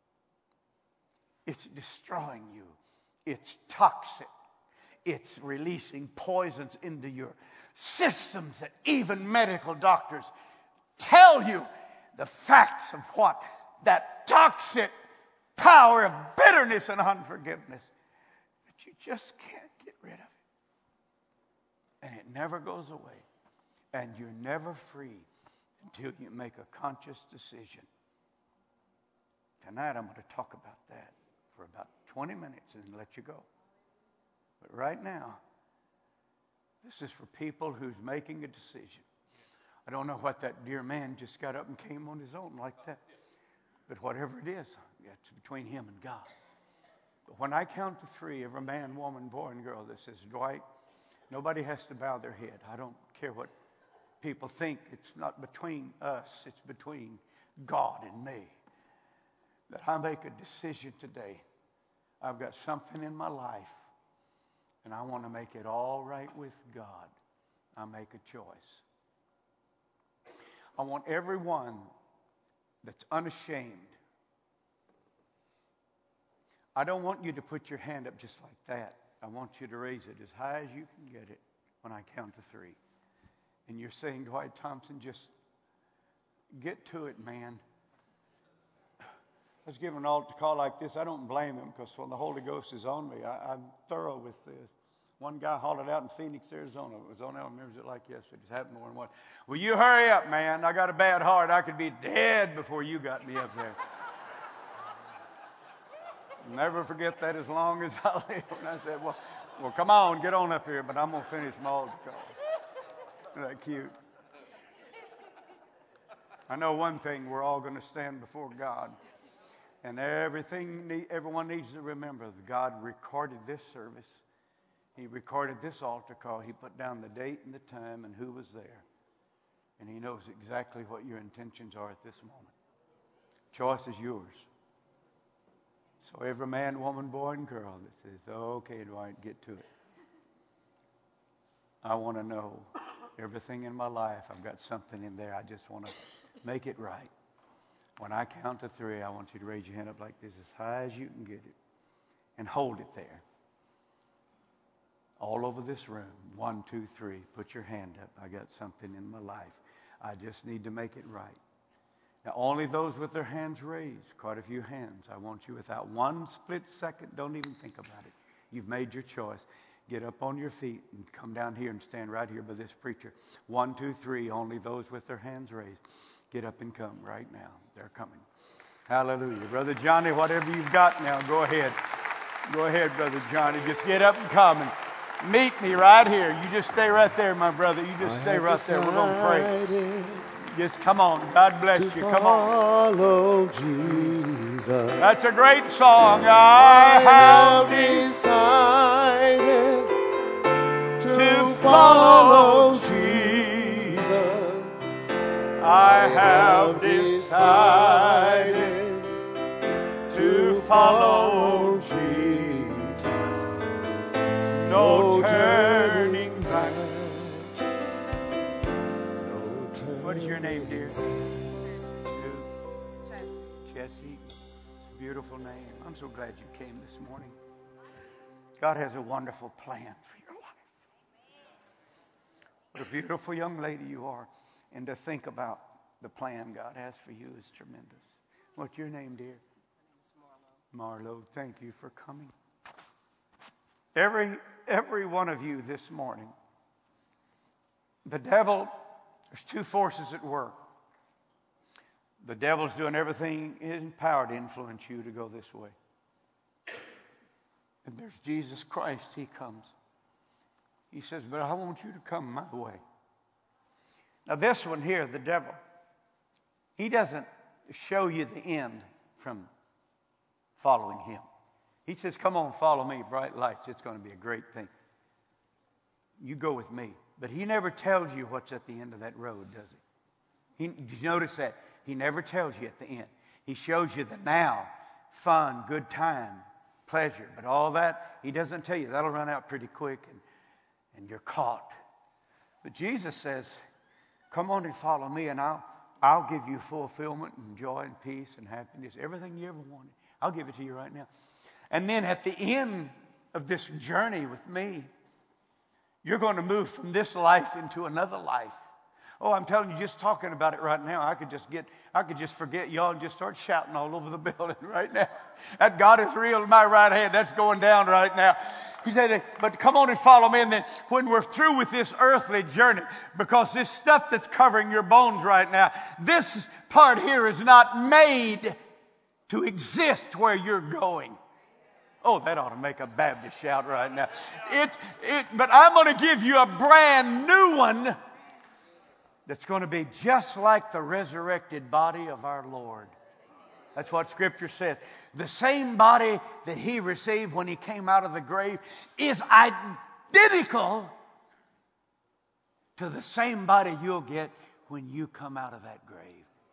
It's destroying you. It's toxic. It's releasing poisons into your systems that even medical doctors tell you the facts of what that toxic power of bitterness and unforgiveness, but you just can't get rid of it. And it never goes away. And you're never free until you make a conscious decision. Tonight I'm going to talk about that for about 20 minutes and let you go. But right now, this is for people who's making a decision. I don't know what that dear man just got up and came on his own like that. But whatever it is, it's between him and God. But when I count to 3, every man, woman, boy, and girl that says, Dwight, nobody has to bow their head. I don't care what people think. It's not between us. It's between God and me. That I make a decision today. I've got something in my life, and I want to make it all right with God. I make a choice. I want everyone that's unashamed. I don't want you to put your hand up just like that. I want you to raise it as high as you can get it when I count to 3. And you're saying, Dwight Thompson, just get to it, man. Let's give an altar call like this. I don't blame him, because when the Holy Ghost is on me, I'm thorough with this. One guy hollered out in Phoenix, Arizona. It was on, I remember it like yesterday. It's happened more than once. Will you hurry up, man? I got a bad heart. I could be dead before you got me up there. Never forget that as long as I live. And I said, well, come on, get on up here, but I'm going to finish my altar call. Isn't that cute? I know one thing, we're all going to stand before God. And everyone needs to remember that God recorded this service. He recorded this altar call. He put down the date and the time and who was there. And he knows exactly what your intentions are at this moment. Choice is yours. So every man, woman, boy, and girl that says, okay, Dwight, get to it. I want to know everything in my life. I've got something in there. I just want to make it right. When I count to 3, I want you to raise your hand up like this as high as you can get it. And hold it there. All over this room. 1, 2, 3. Put your hand up. I got something in my life. I just need to make it right. Now, only those with their hands raised, quite a few hands. I want you without one split second, don't even think about it. You've made your choice. Get up on your feet and come down here and stand right here by this preacher. 1, 2, 3. Only those with their hands raised. Get up and come right now. They're coming. Hallelujah. Brother Johnny, whatever you've got now, go ahead. Go ahead, Brother Johnny. Just get up and come and meet me right here. You just stay right there, my brother. You just stay right there. We're going to pray. Just come on. God bless you. Come on. Follow Jesus. That's a great song. I have decided to follow Jesus. I have decided to follow Jesus. No turning back. What is your name, dear? Jessie. Beautiful name. I'm so glad you came this morning. God has a wonderful plan for your life. What a beautiful young lady you are. And to think about the plan God has for you is tremendous. What's your name, dear? My name's Marlo. Marlo, thank you for coming. Every one of you this morning, the devil, there's 2 forces at work. The devil's doing everything in his power to influence you to go this way. And there's Jesus Christ. He comes. He says, but I want you to come my way. Now this one here, the devil, he doesn't show you the end from following him. He says, come on, follow me, bright lights. It's going to be a great thing. You go with me. But he never tells you what's at the end of that road, does he? Did you notice that? He never tells you at the end. He shows you the now, fun, good time, pleasure. But all that, he doesn't tell you. That'll run out pretty quick and you're caught. But Jesus says, come on and follow me and I'll give you fulfillment and joy and peace and happiness. Everything you ever wanted. I'll give it to you right now. And then at the end of this journey with me, you're going to move from this life into another life. Oh, I'm telling you, just talking about it right now, I could just forget y'all and just start shouting all over the building right now. That God is real in my right hand. That's going down right now. He said, but come on and follow me. And then when we're through with this earthly journey, because this stuff that's covering your bones right now, this part here is not made to exist where you're going. Oh, that ought to make a Baptist shout right now. But I'm going to give you a brand new one that's going to be just like the resurrected body of our Lord. That's what Scripture says. The same body that he received when he came out of the grave is identical to the same body you'll get when you come out of that grave.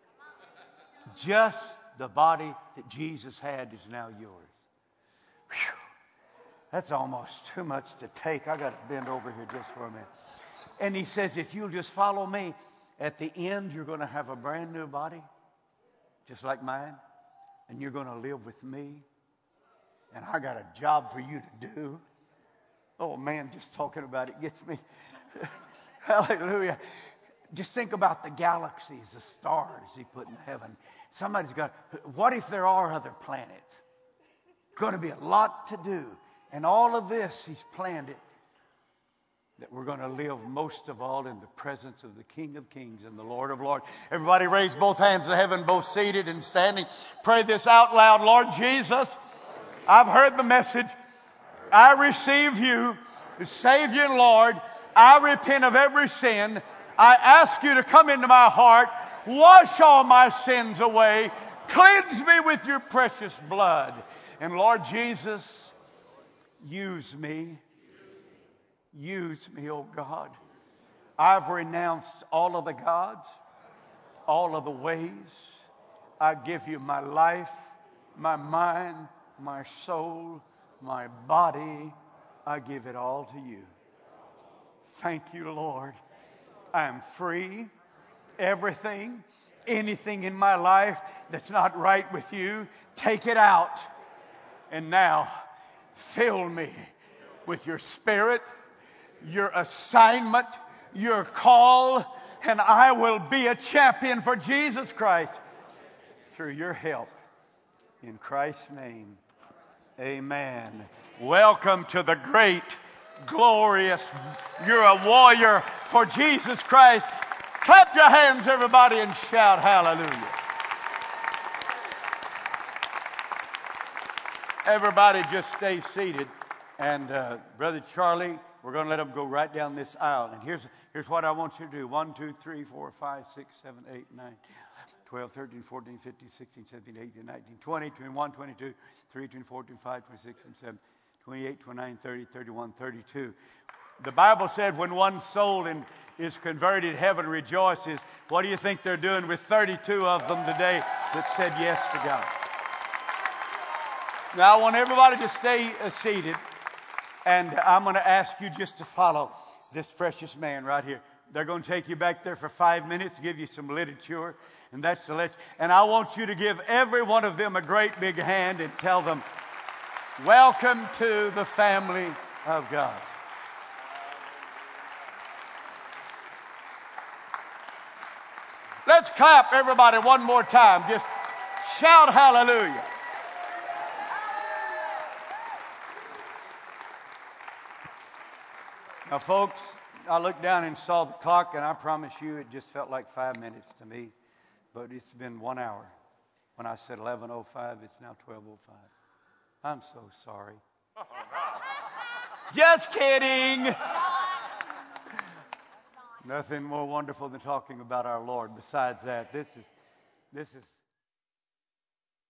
Just the body that Jesus had is now yours. Whew. That's almost too much to take. I got to bend over here just for a minute. And he says, if you'll just follow me, at the end, you're going to have a brand new body, just like mine. And you're going to live with me. And I got a job for you to do. Oh, man, just talking about it gets me. Hallelujah. Just think about the galaxies, the stars he put in heaven. Somebody's got, what if there are other planets? Going to be a lot to do. And all of this, he's planned it. That we're going to live most of all in the presence of the King of Kings and the Lord of Lords. Everybody raise both hands to heaven, both seated and standing. Pray this out loud. Lord Jesus, I've heard the message. I receive you as Savior and Lord. I repent of every sin. I ask you to come into my heart. Wash all my sins away. Cleanse me with your precious blood. And Lord Jesus, use me. Use me, oh God. I've renounced all of the gods, all of the ways. I give you my life, my mind, my soul, my body. I give it all to you. Thank you, Lord. I am free. Everything, anything in my life that's not right with you, take it out. And now, fill me with your Spirit, your assignment, your call, and I will be a champion for Jesus Christ through your help. In Christ's name, amen. Welcome to the great, glorious, you're a warrior for Jesus Christ. Clap your hands, everybody, and shout hallelujah. Everybody just stay seated. And Brother Charlie, we're going to let him go right down this aisle. And here's what I want you to do. 1, 2, 3, 4, 5, 6, 7, 8, 9, 12, 13, 14, 15, 16, 17, 18, 19, 20, 21, 22, 23, 24, 25, 26, 27, 28, 29, 30, 31, 32. The Bible said when one soul is converted, heaven rejoices. What do you think they're doing with 32 of them today that said yes to God? Now, I want everybody to stay seated, and I'm going to ask you just to follow this precious man right here. They're going to take you back there for 5 minutes, give you some literature, and that's the lecture. And I want you to give every one of them a great big hand and tell them, welcome to the family of God. Let's clap, everybody, one more time. Just shout hallelujah. Now, folks, I looked down and saw the clock, and I promise you it just felt like 5 minutes to me. But it's been 1 hour. When I said 11:05, it's now 12:05. I'm so sorry. Just kidding. Nothing more wonderful than talking about our Lord. Besides that, this is